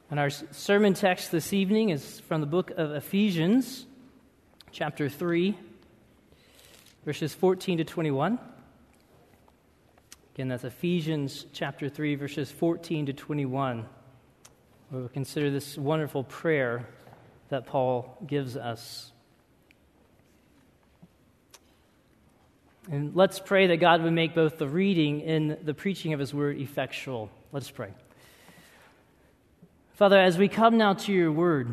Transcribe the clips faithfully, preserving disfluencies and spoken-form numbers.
And our sermon text this evening is from the book of Ephesians, chapter three, verses fourteen to twenty-one. Again, that's Ephesians chapter three, verses fourteen to twenty-one. We will consider this wonderful prayer that Paul gives us. And let's pray that God would make both the reading and the preaching of His word effectual. Let's pray. Father, as we come now to your word,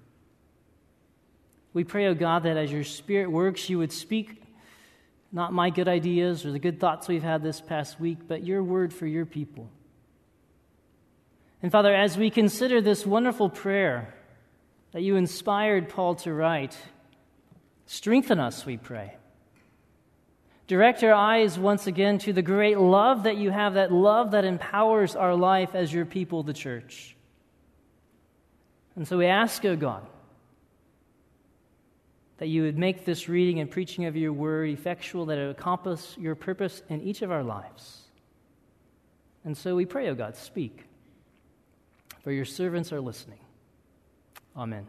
we pray, O God, that as your Spirit works, you would speak not my good ideas or the good thoughts we've had this past week, but your word for your people. And Father, as we consider this wonderful prayer that you inspired Paul to write, strengthen us, we pray. Direct our eyes once again to the great love that you have, that love that empowers our life as your people, the church. And so we ask, O God, that you would make this reading and preaching of your word effectual, that it would accomplish your purpose in each of our lives. And so we pray, O God, speak, for your servants are listening. Amen.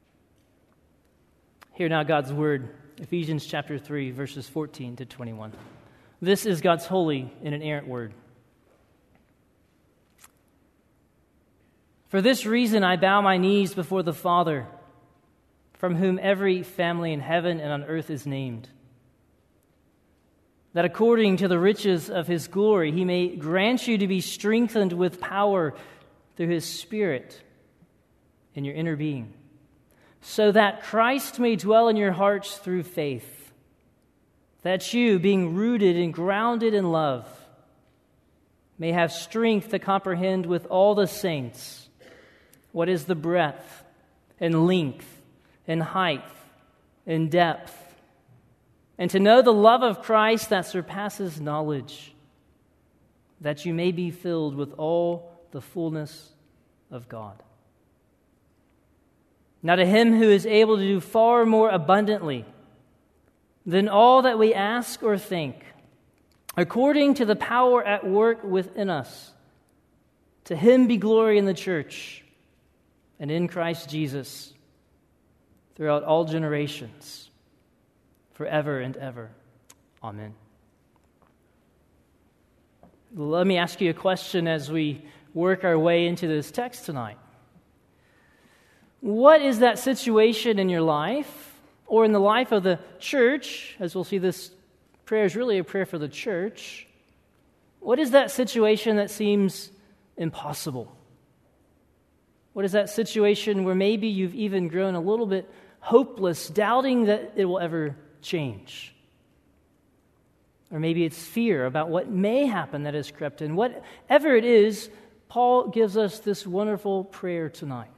Hear now God's word, Ephesians chapter three, verses fourteen to twenty-one. This is God's holy and inerrant word. For this reason I bow my knees before the Father, from whom every family in heaven and on earth is named, that according to the riches of his glory he may grant you to be strengthened with power through his Spirit in your inner being, so that Christ may dwell in your hearts through faith, that you, being rooted and grounded in love, may have strength to comprehend with all the saints what is the breadth and length and height and depth, and to know the love of Christ that surpasses knowledge, that you may be filled with all the fullness of God. Now to him who is able to do far more abundantly than all that we ask or think, according to the power at work within us, to him be glory in the church and in Christ Jesus throughout all generations, forever and ever. Amen. Let me ask you a question as we work our way into this text tonight. What is that situation in your life, or in the life of the church, as we'll see this prayer is really a prayer for the church, what is that situation that seems impossible? What is that situation where maybe you've even grown a little bit hopeless, doubting that it will ever change? Or maybe it's fear about what may happen that has crept in. Whatever it is, Paul gives us this wonderful prayer tonight.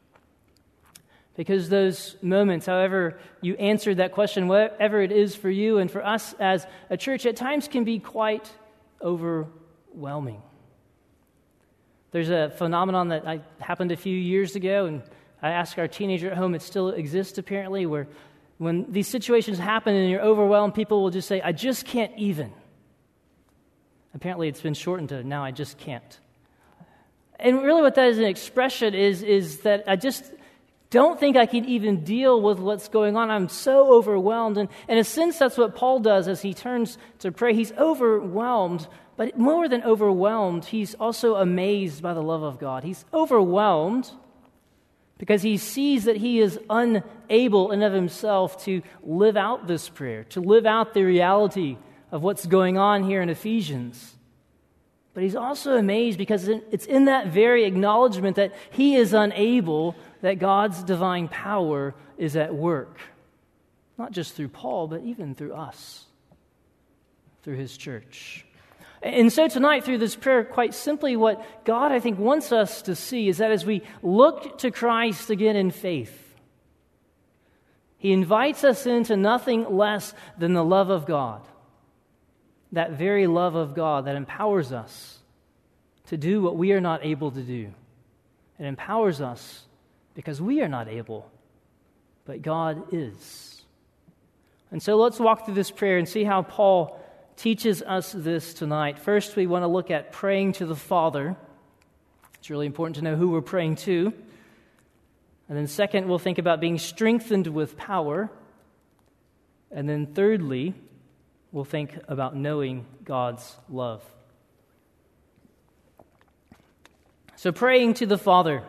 Because those moments, however you answered that question, whatever it is for you and for us as a church, at times can be quite overwhelming. There's a phenomenon that I, happened a few years ago, and I asked our teenager at home, it still exists apparently, where when these situations happen and you're overwhelmed, people will just say, I just can't even. Apparently it's been shortened to, now I just can't. And really what that is an expression is, is that I just don't think I can even deal with what's going on. I'm so overwhelmed. And in a sense, that's what Paul does as he turns to pray. He's overwhelmed, but more than overwhelmed, he's also amazed by the love of God. He's overwhelmed because he sees that he is unable in of himself to live out this prayer, to live out the reality of what's going on here in Ephesians. But he's also amazed because it's in that very acknowledgement that he is unable that God's divine power is at work, not just through Paul, but even through us, through his church. And so tonight, through this prayer, quite simply what God, I think, wants us to see is that as we look to Christ again in faith, he invites us into nothing less than the love of God, that very love of God that empowers us to do what we are not able to do. It empowers us because we are not able, but God is. And so let's walk through this prayer and see how Paul teaches us this tonight. First, we want to look at praying to the Father. It's really important to know who we're praying to. And then second, we'll think about being strengthened with power. And then thirdly, we'll think about knowing God's love. So praying to the Father.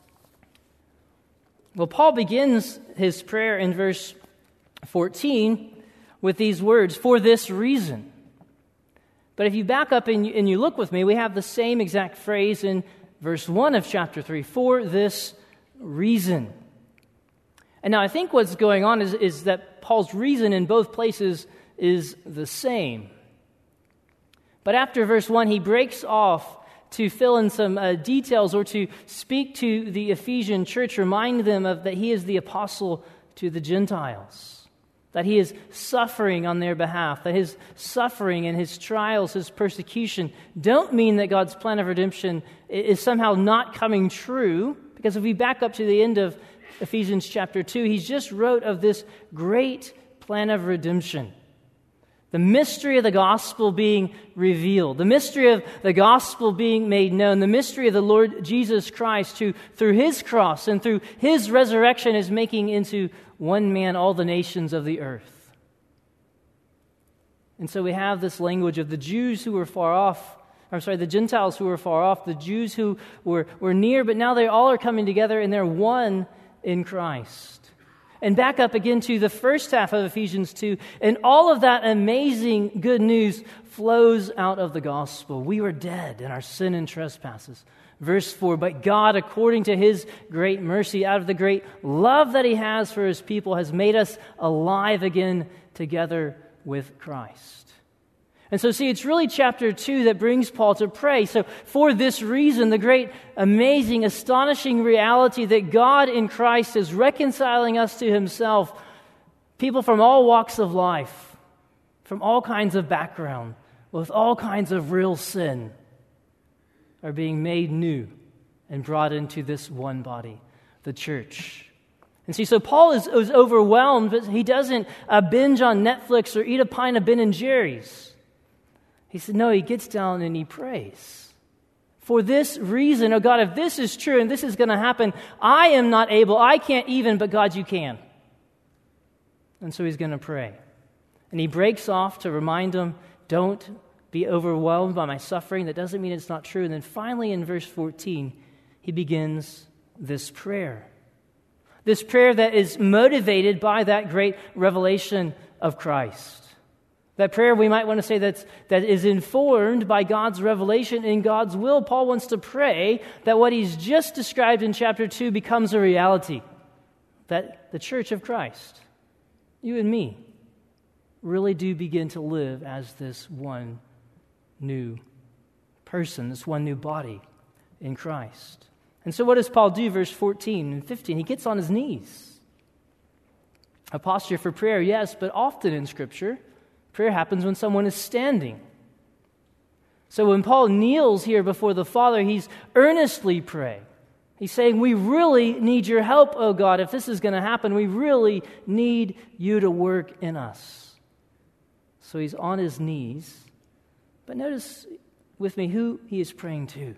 Well, Paul begins his prayer in verse fourteen with these words, "For this reason." But if you back up and you, and you look with me, we have the same exact phrase in verse one of chapter three, "For this reason." And now I think what's going on is, is that Paul's reason in both places is the same. But after verse one, he breaks off to fill in some uh, details or to speak to the Ephesian church, remind them of that he is the apostle to the Gentiles, that he is suffering on their behalf, that his suffering and his trials, his persecution don't mean that God's plan of redemption is somehow not coming true, because if we back up to the end of Ephesians chapter two, he's just wrote of this great plan of redemption. The mystery of the gospel being revealed, the mystery of the gospel being made known, the mystery of the Lord Jesus Christ, who through his cross and through his resurrection is making into one man all the nations of the earth. And so we have this language of the Jews who were far off, I'm sorry, the Gentiles who were far off, the Jews who were, were near, but now they all are coming together and they're one in Christ. And back up again to the first half of Ephesians two, and all of that amazing good news flows out of the gospel. We were dead in our sin and trespasses. Verse four, but God, according to his great mercy, out of the great love that he has for his people, has made us alive again together with Christ. And so, see, it's really chapter two that brings Paul to pray. So, for this reason, the great, amazing, astonishing reality that God in Christ is reconciling us to himself, people from all walks of life, from all kinds of background, with all kinds of real sin, are being made new and brought into this one body, the church. And see, so Paul is, is overwhelmed, but he doesn't uh, binge on Netflix or eat a pint of Ben and Jerry's. He said, no, he gets down and he prays. For this reason, oh God, if this is true and this is going to happen, I am not able, I can't even, but God, you can. And so he's going to pray. And he breaks off to remind them, don't be overwhelmed by my suffering. That doesn't mean it's not true. And then finally in verse fourteen, he begins this prayer. This prayer that is motivated by that great revelation of Christ. That prayer, we might want to say, that's, that is informed by God's revelation in God's will. Paul wants to pray that what he's just described in chapter two becomes a reality. That the church of Christ, you and me, really do begin to live as this one new person, this one new body in Christ. And so what does Paul do? Verse fourteen and fifteen, he gets on his knees. A posture for prayer, yes, but often in Scripture, prayer happens when someone is standing. So when Paul kneels here before the Father, he's earnestly praying. He's saying, we really need your help, oh God. If this is going to happen, we really need you to work in us. So he's on his knees. But notice with me who he is praying to.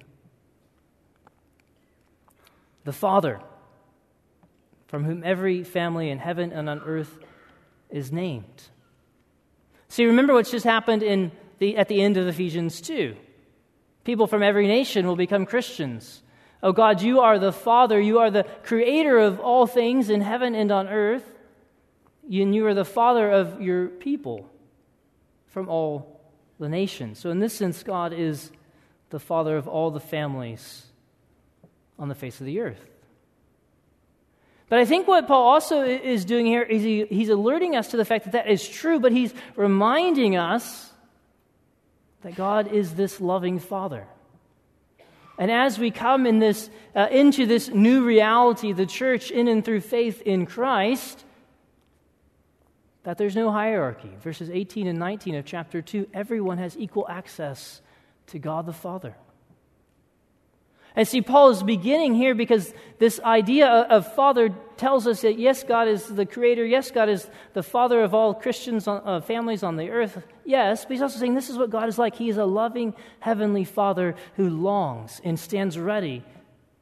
The Father, from whom every family in heaven and on earth is named. See, remember what's just happened in the at the end of Ephesians two. People from every nation will become Christians. Oh God, you are the Father, you are the creator of all things in heaven and on earth, and you are the Father of your people from all the nations. So in this sense, God is the Father of all the families on the face of the earth. But I think what Paul also is doing here is he, he's alerting us to the fact that that is true, but he's reminding us that God is this loving Father. And as we come in this uh, into this new reality, the church in and through faith in Christ, that there's no hierarchy. Verses eighteen and nineteen of chapter two, everyone has equal access to God the Father. And see, Paul is beginning here because this idea of Father tells us that yes, God is the Creator. Yes, God is the Father of all Christians, uh, families on the earth. Yes, but he's also saying this is what God is like. He is a loving Heavenly Father who longs and stands ready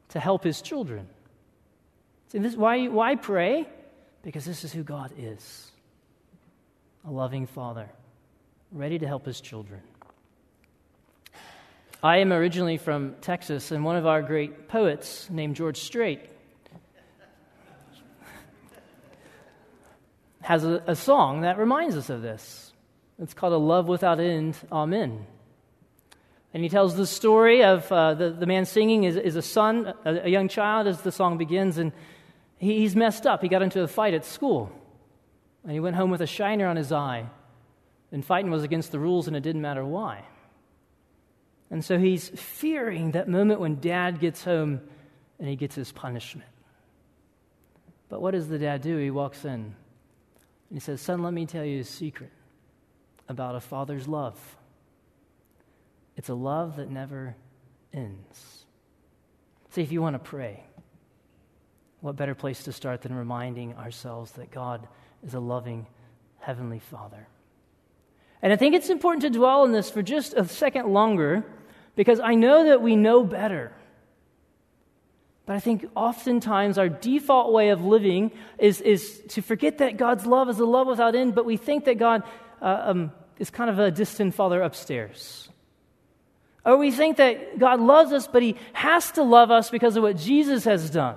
to help his children. See, this, why, why pray? Because this is who God is. A loving Father, ready to help his children. I am originally from Texas, and one of our great poets named George Strait has a, a song that reminds us of this. It's called A Love Without End, Amen. And he tells the story of uh, the, the man singing is, is a son, a, a young child, as the song begins, and he, he's messed up. He got into a fight at school, and he went home with a shiner on his eye, and fighting was against the rules, and it didn't matter why. And so he's fearing that moment when dad gets home and he gets his punishment. But what does the dad do? He walks in, and he says, "Son, let me tell you a secret about a father's love. It's a love that never ends." See, if you want to pray, what better place to start than reminding ourselves that God is a loving Heavenly Father? And I think it's important to dwell on this for just a second longer, because I know that we know better. But I think oftentimes our default way of living is, is to forget that God's love is a love without end, but we think that God uh, um, is kind of a distant father upstairs. Or we think that God loves us, but he has to love us because of what Jesus has done.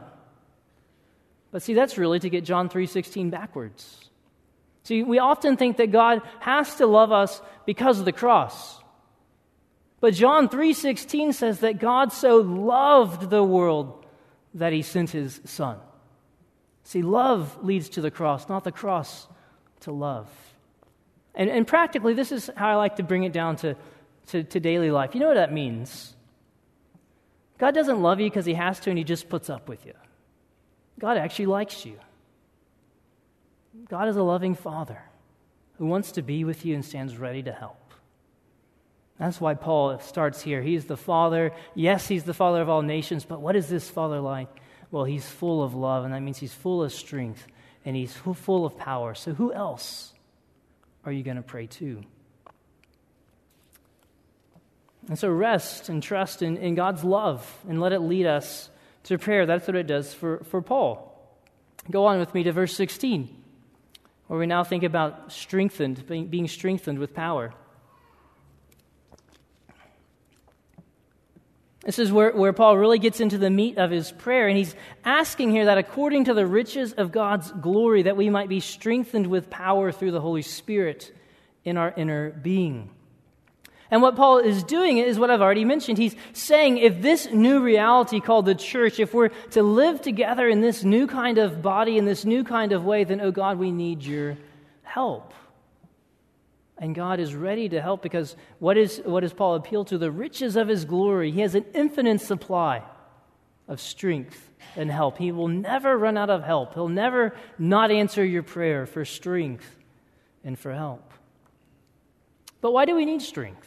But see, that's really to get John three sixteen backwards. See, we often think that God has to love us because of the cross. But John three sixteen says that God so loved the world that he sent his Son. See, love leads to the cross, not the cross to love. And, and practically, this is how I like to bring it down to To, to daily life. You know what that means? God doesn't love you because he has to and he just puts up with you. God actually likes you. God is a loving Father who wants to be with you and stands ready to help. That's why Paul starts here. He's the Father. Yes, he's the Father of all nations, but what is this Father like? Well, he's full of love, and that means he's full of strength, and he's full of power. So who else are you going to pray to? And so rest and trust in, in God's love and let it lead us to prayer. That's what it does for, for Paul. Go on with me to verse sixteen, where we now think about strengthened, being, being strengthened with power. This is where, where Paul really gets into the meat of his prayer, and he's asking here that according to the riches of God's glory, that we might be strengthened with power through the Holy Spirit in our inner being. And what Paul is doing is what I've already mentioned. He's saying if this new reality called the church, if we're to live together in this new kind of body, in this new kind of way, then, oh God, we need your help. And God is ready to help because what is what does Paul appeal to? The riches of his glory. He has an infinite supply of strength and help. He will never run out of help. He'll never not answer your prayer for strength and for help. But why do we need strength?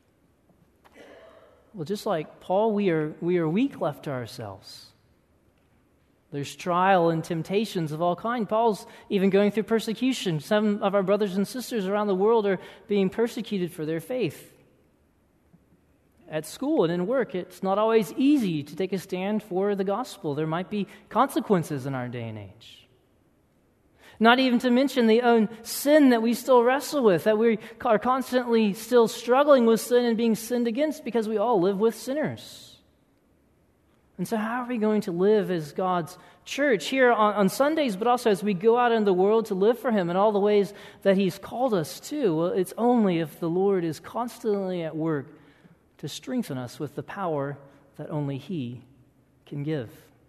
Well, just like Paul, we are we are weak left to ourselves. There's trial and temptations of all kinds. Paul's even going through persecution. Some of our brothers and sisters around the world are being persecuted for their faith. At school and in work, it's not always easy to take a stand for the gospel. There might be consequences in our day and age. Not even to mention the own sin that we still wrestle with, that we are constantly still struggling with sin and being sinned against because we all live with sinners. And so how are we going to live as God's church here on, on Sundays, but also as we go out in the world to live for him in all the ways that he's called us to? Well, it's only if the Lord is constantly at work to strengthen us with the power that only he can give.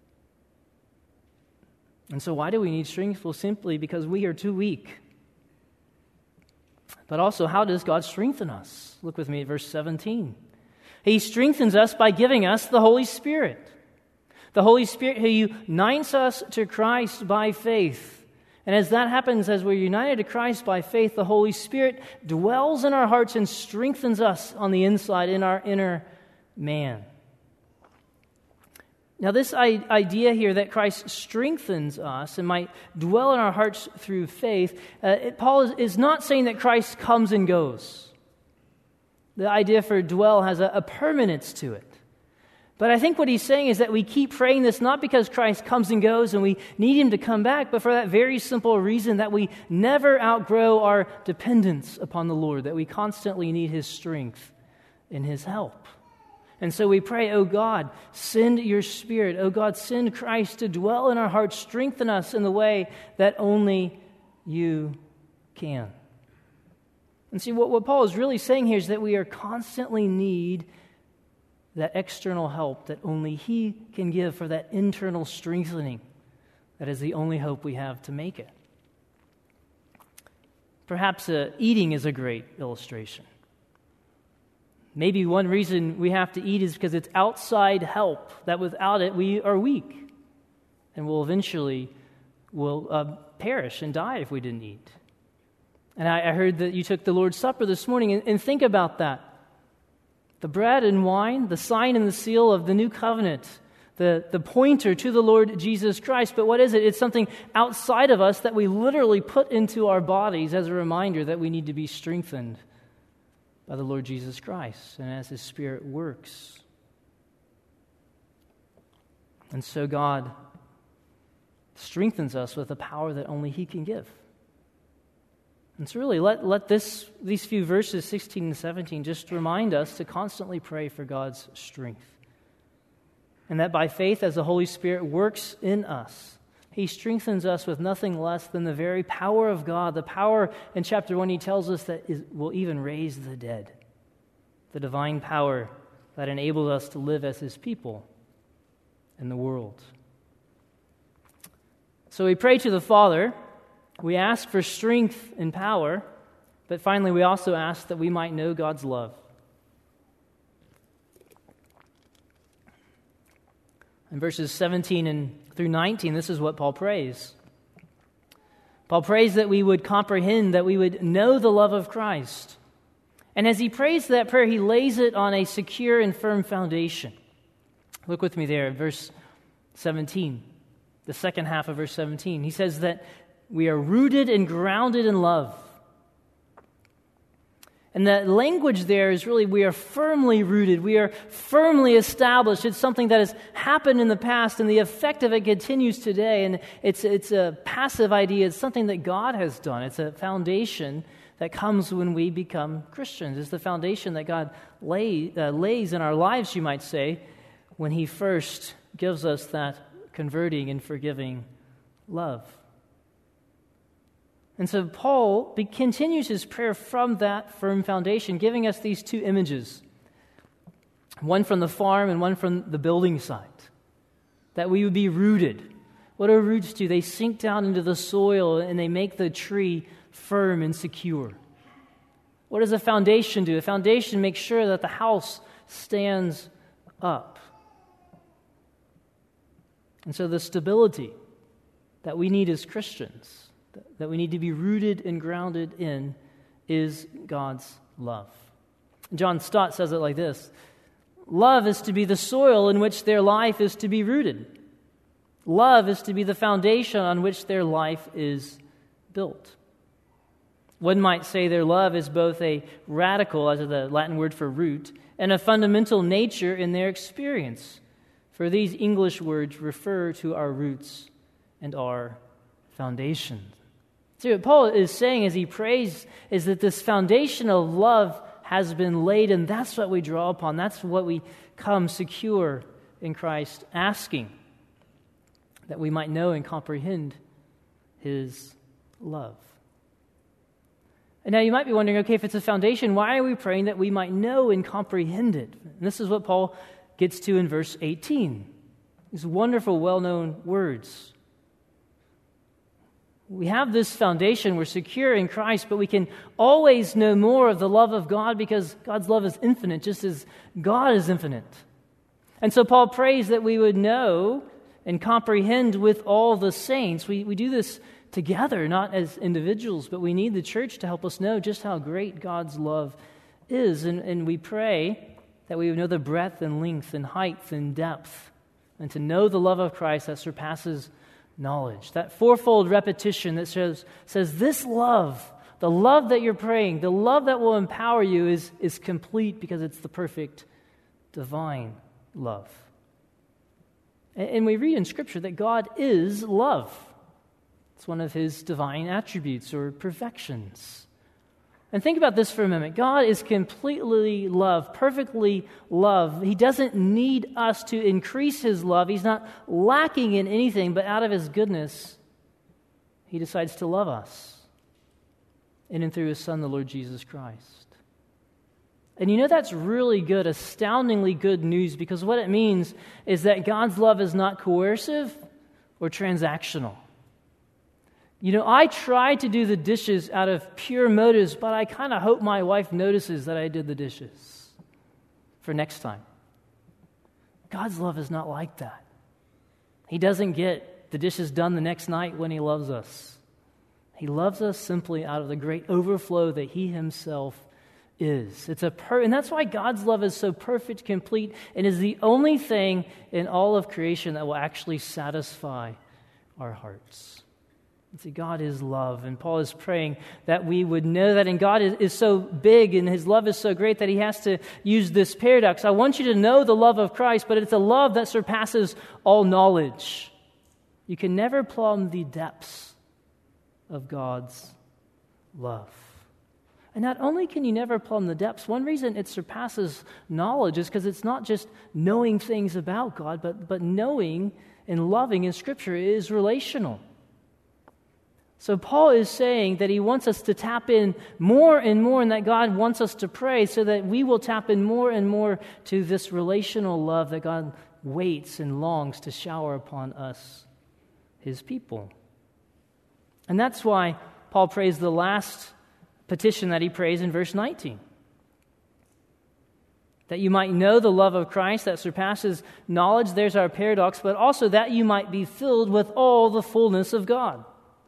And so why do we need strength? Well, simply because we are too weak. But also, how does God strengthen us? Look with me at verse seventeen. He strengthens us by giving us the Holy Spirit. The Holy Spirit who unites us to Christ by faith. And as that happens, as we're united to Christ by faith, the Holy Spirit dwells in our hearts and strengthens us on the inside, in our inner man. Now, this idea here that Christ strengthens us and might dwell in our hearts through faith, uh, it, Paul is, is not saying that Christ comes and goes. The idea for dwell has a, a permanence to it. But I think what he's saying is that we keep praying this not because Christ comes and goes and we need him to come back, but for that very simple reason that we never outgrow our dependence upon the Lord, that we constantly need his strength and his help. And so we pray, oh God, send your Spirit. Oh God, send Christ to dwell in our hearts, strengthen us in the way that only you can. And see, what, what Paul is really saying here is that we are constantly need that external help that only he can give for that internal strengthening. That is the only hope we have to make it. Perhaps uh, eating is a great illustration. Maybe one reason we have to eat is because it's outside help, that without it we are weak and will eventually will uh, perish and die if we didn't eat. And I, I heard that you took the Lord's Supper this morning, and, and think about that. The bread and wine, the sign and the seal of the new covenant, the, the pointer to the Lord Jesus Christ. But what is it? It's something outside of us that we literally put into our bodies as a reminder that we need to be strengthened by the Lord Jesus Christ and as his Spirit works. And so God strengthens us with a power that only he can give. And so really, let, let this these few verses, sixteen and seventeen, just remind us to constantly pray for God's strength. And that by faith, as the Holy Spirit works in us, he strengthens us with nothing less than the very power of God. The power in chapter one, he tells us that is, will even raise the dead. The divine power that enables us to live as his people in the world. So we pray to the Father. We ask for strength and power, but finally we also ask that we might know God's love. In verses seventeen and through nineteen, this is what Paul prays. Paul prays that we would comprehend, that we would know the love of Christ. And as he prays that prayer, he lays it on a secure and firm foundation. Look with me there at verse seventeen, the second half of verse seventeen. He says that we are rooted and grounded in love. And the language there is really, we are firmly rooted. We are firmly established. It's something that has happened in the past, and the effect of it continues today. And it's, it's a passive idea. It's something that God has done. It's a foundation that comes when we become Christians. It's the foundation that God lay, uh, lays in our lives, you might say, when he first gives us that converting and forgiving love. And so Paul be, continues his prayer from that firm foundation, giving us these two images, one from the farm and one from the building site, that we would be rooted. What do roots do? They sink down into the soil and they make the tree firm and secure. What does a foundation do? A foundation makes sure that the house stands up. And so the stability that we need as Christians, that we need to be rooted and grounded in, is God's love. John Stott says it like this: love is to be the soil in which their life is to be rooted. Love is to be the foundation on which their life is built. One might say their love is both a radical, as the Latin word for root, and a fundamental nature in their experience. For these English words refer to our roots and our foundations. See, what Paul is saying as he prays is that this foundation of love has been laid, and that's what we draw upon. That's what we come secure in Christ, asking that we might know and comprehend his love. And now you might be wondering, okay, if it's a foundation, why are we praying that we might know and comprehend it? And this is what Paul gets to in verse eighteen. These wonderful, well-known words. We have this foundation, we're secure in Christ, but we can always know more of the love of God because God's love is infinite, just as God is infinite. And so Paul prays that we would know and comprehend with all the saints. We, we do this together, not as individuals, but we need the church to help us know just how great God's love is. And, and we pray that we would know the breadth and length and height and depth, and to know the love of Christ that surpasses knowledge. That fourfold repetition that says, says this love, the love that you're praying, the love that will empower you is, is complete because it's the perfect divine love. And we read in Scripture that God is love. It's one of his divine attributes or perfections. And think about this for a moment. God is completely love, perfectly love. He doesn't need us to increase his love. He's not lacking in anything, but out of his goodness, he decides to love us in and through his Son, the Lord Jesus Christ. And you know that's really good, astoundingly good news, because what it means is that God's love is not coercive or transactional. You know, I try to do the dishes out of pure motives, but I kind of hope my wife notices that I did the dishes for next time. God's love is not like that. He doesn't get the dishes done the next night when he loves us. He loves us simply out of the great overflow that he himself is. It's a per- and that's why God's love is so perfect, complete, and is the only thing in all of creation that will actually satisfy our hearts. See, God is love, and Paul is praying that we would know that, and God is, is so big and his love is so great that he has to use this paradox. I want you to know the love of Christ, but it's a love that surpasses all knowledge. You can never plumb the depths of God's love. And not only can you never plumb the depths, one reason it surpasses knowledge is because it's not just knowing things about God, but, but knowing and loving in Scripture is relational. So Paul is saying that he wants us to tap in more and more, and that God wants us to pray so that we will tap in more and more to this relational love that God waits and longs to shower upon us, his people. And that's why Paul prays the last petition that he prays in verse nineteen. That you might know the love of Christ that surpasses knowledge, there's our paradox, but also that you might be filled with all the fullness of God.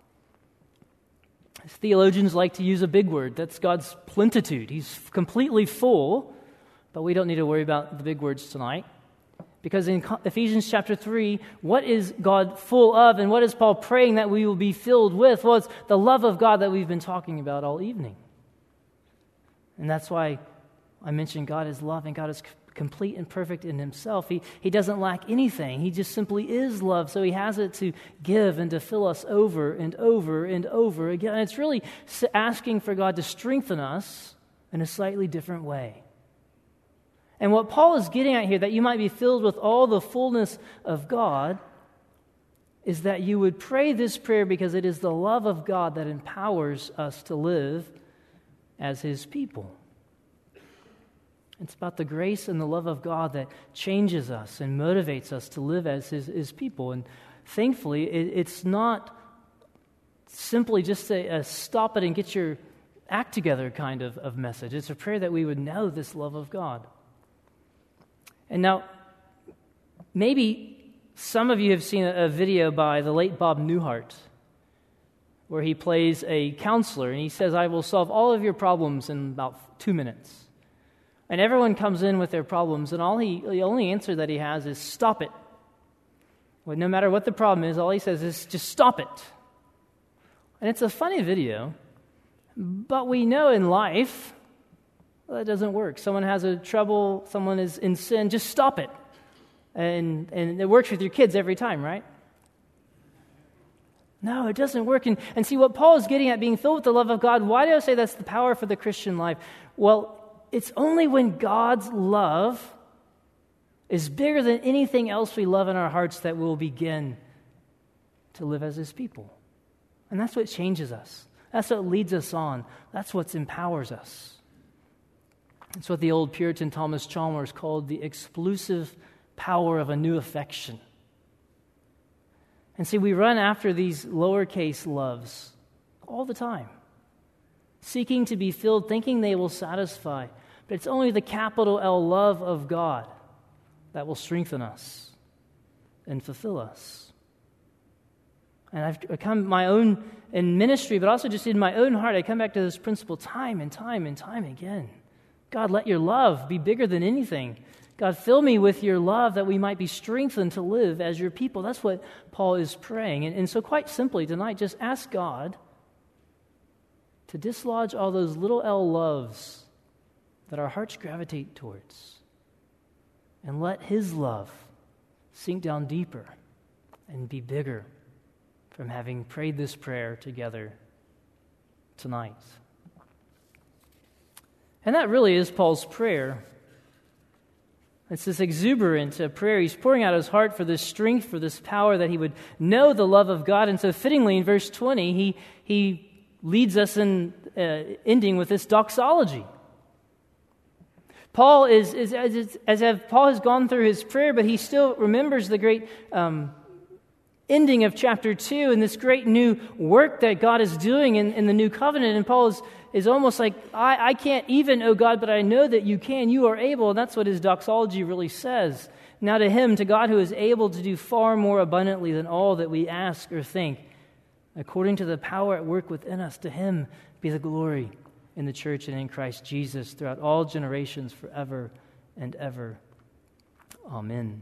Theologians like to use a big word. That's God's plenitude. He's completely full, but we don't need to worry about the big words tonight. Because in Ephesians chapter three, what is God full of, and what is Paul praying that we will be filled with? Well, it's the love of God that we've been talking about all evening. And that's why I mentioned God is love, and God is complete and perfect in himself. He, he doesn't lack anything. He just simply is love, so he has it to give and to fill us over and over and over again. And it's really asking for God to strengthen us in a slightly different way. And what Paul is getting at here, that you might be filled with all the fullness of God, is that you would pray this prayer because it is the love of God that empowers us to live as his people. It's about the grace and the love of God that changes us and motivates us to live as his, his people. And thankfully, it, it's not simply just a, a stop it and get your act together kind of, of message. It's a prayer that we would know this love of God. And now, maybe some of you have seen a, a video by the late Bob Newhart, where he plays a counselor, and he says, I will solve all of your problems in about two minutes. And everyone comes in with their problems, and all he, the only answer that he has is, stop it. Well, no matter what the problem is, all he says is, just stop it. And it's a funny video, but we know in life, well, that doesn't work. Someone has a trouble, someone is in sin, just stop it. And, and it works with your kids every time, right? No, it doesn't work. And, and see, what Paul is getting at, being filled with the love of God, why do I say that's the power for the Christian life? Well, it's only when God's love is bigger than anything else we love in our hearts that we'll begin to live as his people. And that's what changes us. That's what leads us on. That's what empowers us. It's what the old Puritan Thomas Chalmers called the exclusive power of a new affection. And see, we run after these lowercase loves all the time, seeking to be filled, thinking they will satisfy. But it's only the capital L love of God that will strengthen us and fulfill us. And I've come my own in ministry, but also just in my own heart, I come back to this principle time and time and time again. God, let your love be bigger than anything. God, fill me with your love that we might be strengthened to live as your people. That's what Paul is praying. And, and so quite simply tonight, just ask God to dislodge all those little L loves that our hearts gravitate towards, and let his love sink down deeper and be bigger from having prayed this prayer together tonight. And that really is Paul's prayer. It's this exuberant uh, prayer. He's pouring out his heart for this strength, for this power, that he would know the love of God. And so fittingly in verse twenty, he, he leads us in uh, ending with this doxology. Paul is, is as, as as Paul has gone through his prayer, but he still remembers the great um, ending of chapter two and this great new work that God is doing in, in the new covenant. And Paul is, is almost like, I, I can't even, oh God, but I know that you can, you are able. And that's what his doxology really says. Now to him, to God who is able to do far more abundantly than all that we ask or think, according to the power at work within us, to him be the glory in the church and in Christ Jesus throughout all generations forever and ever. Amen.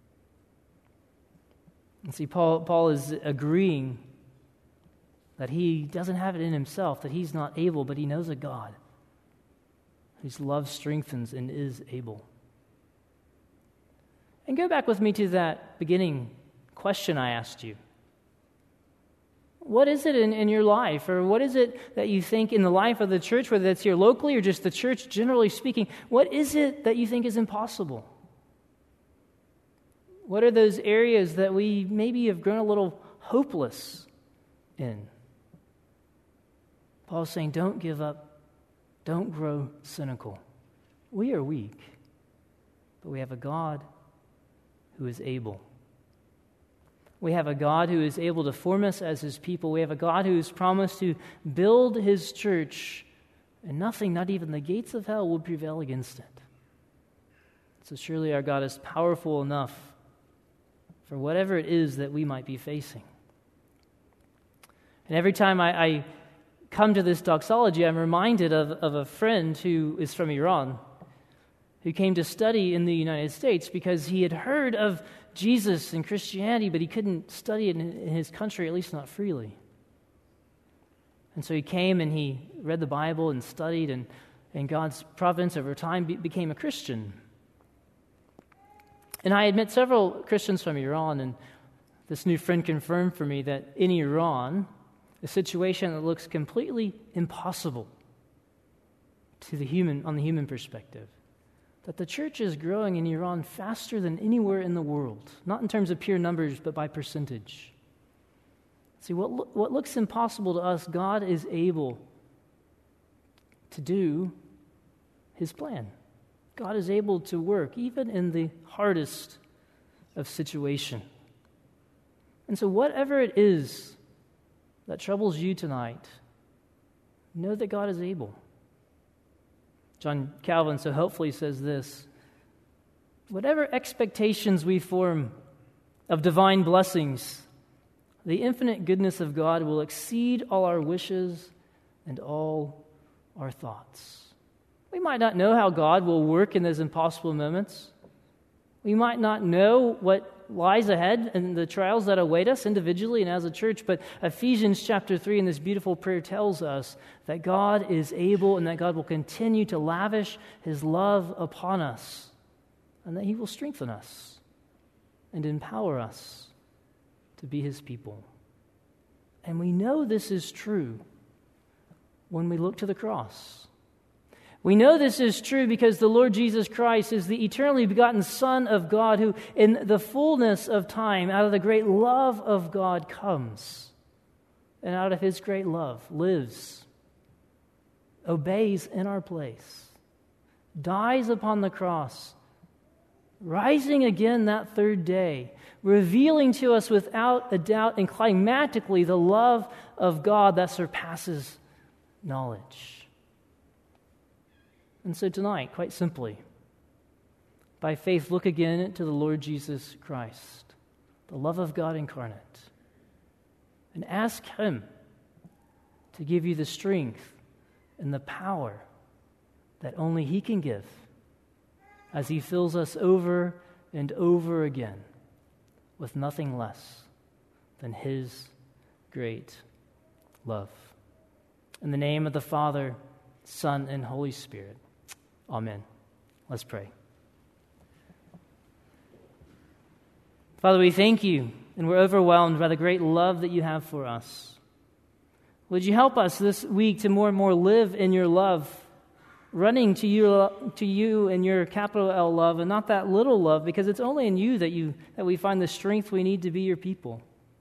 And see, Paul, Paul is agreeing that he doesn't have it in himself, that he's not able, but he knows a God whose love strengthens and is able. And go back with me to that beginning question I asked you. What is it in, in your life, or what is it that you think in the life of the church, whether that's here locally or just the church generally speaking, what is it that you think is impossible? What are those areas that we maybe have grown a little hopeless in? Paul's saying, don't give up, don't grow cynical. We are weak, but we have a God who is able. We have a God who is able to form us as his people. We have a God who has promised to build his church, and nothing, not even the gates of hell, will prevail against it. So surely our God is powerful enough for whatever it is that we might be facing. And every time I, I come to this doxology, I'm reminded of, of a friend who is from Iran, who came to study in the United States because he had heard of Jesus and Christianity, but he couldn't study it in, in his country, at least not freely. And so he came and he read the Bible and studied, and, and God's providence over time be, became a Christian. And I had met several Christians from Iran, and this new friend confirmed for me that in Iran, a situation that looks completely impossible to the human, on the human perspective, that the church is growing in Iran faster than anywhere in the world, not in terms of pure numbers, but by percentage. See, what, lo- what looks impossible to us, God is able to do his plan. God is able to work even in the hardest of situation. And so whatever it is that troubles you tonight, know that God is able. John Calvin so helpfully says this: whatever expectations we form of divine blessings, the infinite goodness of God will exceed all our wishes and all our thoughts. We might not know how God will work in those impossible moments. We might not know what lies ahead and the trials that await us individually and as a church, but Ephesians chapter three in this beautiful prayer tells us that God is able and that God will continue to lavish his love upon us, and that he will strengthen us and empower us to be his people. And we know this is true when we look to the cross. We know this is true because the Lord Jesus Christ is the eternally begotten Son of God, who in the fullness of time, out of the great love of God, comes, and out of his great love lives, obeys in our place, dies upon the cross, rising again that third day, revealing to us without a doubt and climatically the love of God that surpasses knowledge. And so tonight, quite simply, by faith, look again to the Lord Jesus Christ, the love of God incarnate, and ask him to give you the strength and the power that only he can give as he fills us over and over again with nothing less than his great love. In the name of the Father, Son, and Holy Spirit. Amen. Let's pray. Father, we thank you, and we're overwhelmed by the great love that you have for us. Would you help us this week to more and more live in your love, running to you, to you in your capital L love, and not that little love, because it's only in you that you that we find the strength we need to be your people.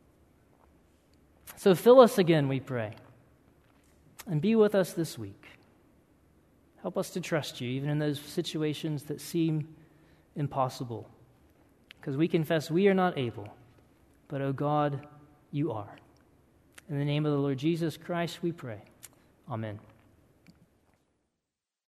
So fill us again, we pray, and be with us this week. Help us to trust you, even in those situations that seem impossible, because we confess we are not able, but, oh God, you are. In the name of the Lord Jesus Christ, we pray. Amen.